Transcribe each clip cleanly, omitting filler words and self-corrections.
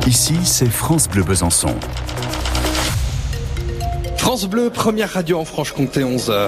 Ici, c'est France Bleu Besançon. France Bleu, première radio en Franche-Comté, 11h.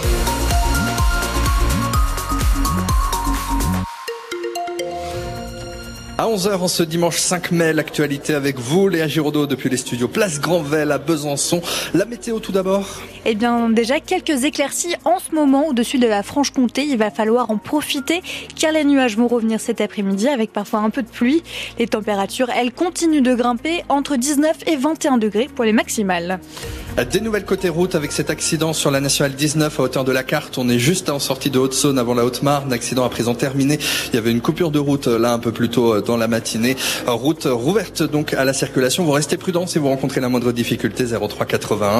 À 11h, en ce dimanche 5 mai, l'actualité avec vous, Léa Giraudot, depuis les studios Place Granvelle à Besançon. La météo tout d'abord. Eh bien, déjà quelques éclaircies en ce moment au-dessus de la Franche-Comté. Il va falloir en profiter car les nuages vont revenir cet après-midi avec parfois un peu de pluie. Les températures, elles, continuent de grimper entre 19 et 21 degrés pour les maximales. Des nouvelles côté route avec cet accident sur la nationale 19 à hauteur de la Carte. On est juste en sortie de Haute-Saône avant la Haute-Marne. Accident à présent terminé. Il y avait une coupure de route là un peu plus tôt dans la matinée. Route rouverte donc à la circulation. Vous restez prudents si vous rencontrez la moindre difficulté. 03 81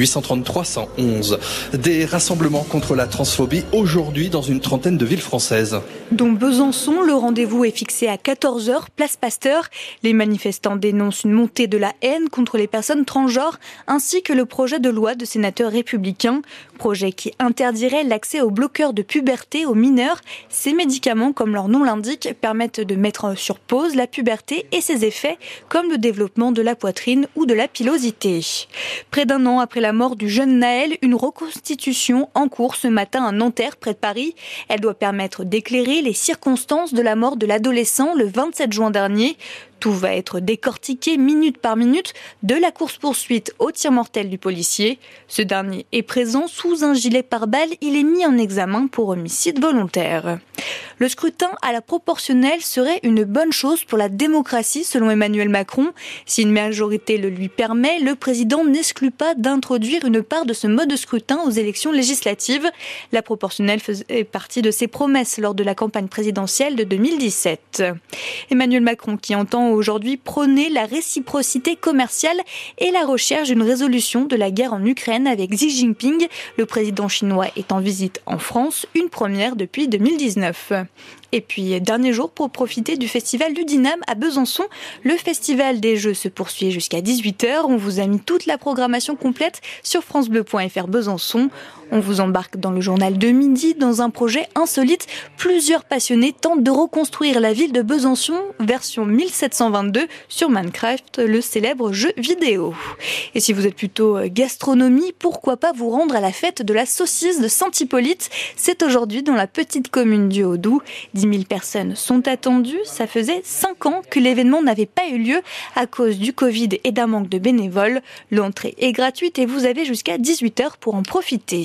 833 111. Des rassemblements contre la transphobie aujourd'hui dans une trentaine de villes françaises. Dont Besançon, le rendez-vous est fixé à 14h, place Pasteur. Les manifestants dénoncent une montée de la haine contre les personnes transgenres ainsi que le projet de loi de sénateurs républicains, projet qui interdirait l'accès aux bloqueurs de puberté aux mineurs. Ces médicaments, comme leur nom l'indique, permettent de mettre sur pause la puberté et ses effets, comme le développement de la poitrine ou de la pilosité. Près d'un an après la mort du jeune Naël, une reconstitution en cours ce matin à Nanterre, près de Paris. Elle doit permettre d'éclairer les circonstances de la mort de l'adolescent le 27 juin dernier. Tout va être décortiqué minute par minute, de la course-poursuite au tir mortel du policier. Ce dernier est présent sous un gilet pare-balles. Il est mis en examen pour homicide volontaire. Le scrutin à la proportionnelle serait une bonne chose pour la démocratie, selon Emmanuel Macron. Si une majorité le lui permet, le président n'exclut pas d'introduire une part de ce mode de scrutin aux élections législatives. La proportionnelle faisait partie de ses promesses lors de la campagne présidentielle de 2017. Emmanuel Macron qui entend aujourd'hui prôner la réciprocité commerciale et la recherche d'une résolution de la guerre en Ukraine avec Xi Jinping. Le président chinois est en visite en France, une première depuis 2019. Et puis, dernier jour pour profiter du festival Ludinam à Besançon. Le festival des jeux se poursuit jusqu'à 18h. On vous a mis toute la programmation complète sur francebleu.fr Besançon. On vous embarque dans le journal de midi dans un projet insolite. Plusieurs passionnés tentent de reconstruire la ville de Besançon, version 1722 sur Minecraft, le célèbre jeu vidéo. Et si vous êtes plutôt gastronomie, pourquoi pas vous rendre à la fête de la saucisse de Saint-Hippolyte. C'est aujourd'hui dans la petite commune du Haut-Doubs. 10 000 personnes sont attendues. Ça faisait 5 ans que l'événement n'avait pas eu lieu à cause du Covid et d'un manque de bénévoles. L'entrée est gratuite et vous avez jusqu'à 18h pour en profiter.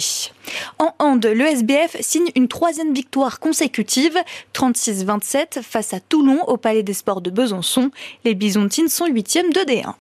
En hand, le SBF signe une 3e victoire consécutive, 36-27 face à Toulon au Palais des Sports de Besançon. Les Bisontines sont 8e de D1.